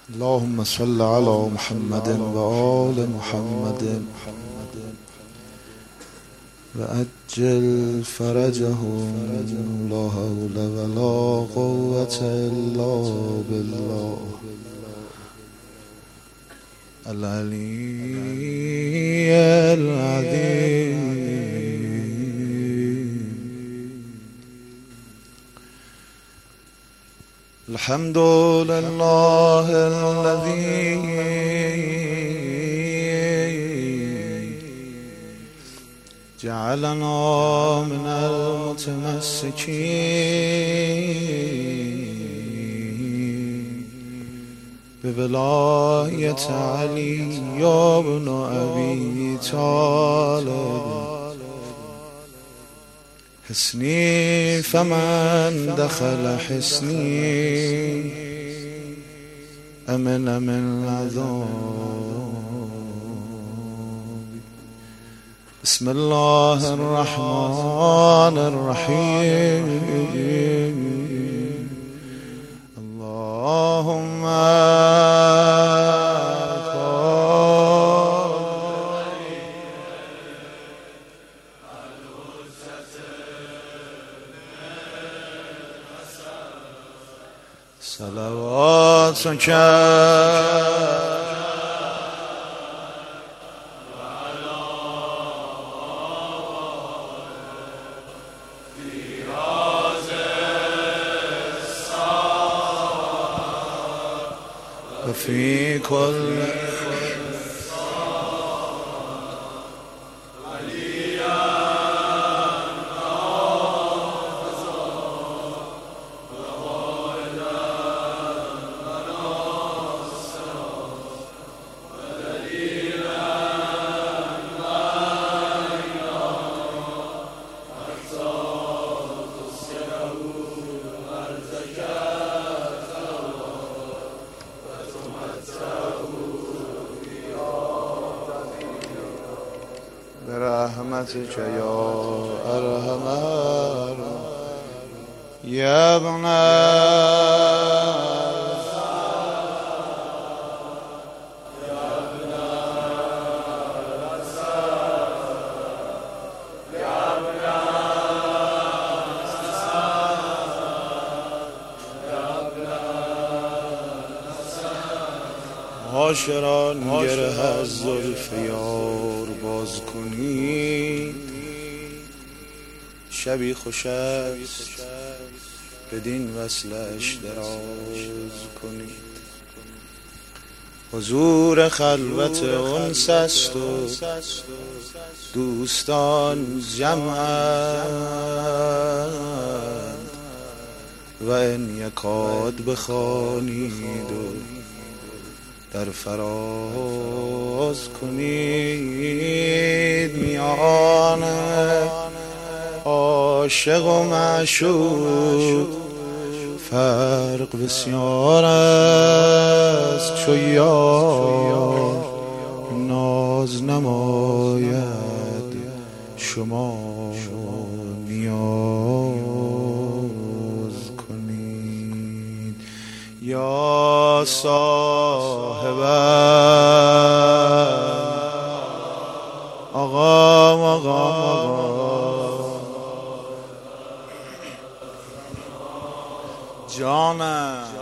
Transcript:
اللهم صل على محمد وآل محمد وأجل فرجهم لا حول ولا قوة إلا بالله العلي العظيم. الحمد لله الذي جعلنا من المتمسكين بولاية علي بن أبي طالب. حسني فمن دخل حسني أمن من عذاب. بسم الله الرحمن الرحيم. اللهم صلواتك وفي كل برحمتك يا أرحم يا ابن عاشران گره از زلف یار باز کنید. شبی خوش است بدین وصلش دراز کنید. حضور خلوت انس است و دوستان جمعند و ان یکاد بخوانید و در فراز کنید. میان عاشق و معشوق فرق بسیار است. چو یار ناز نماید شما نیاز کنید. یا صاحب آقا جانم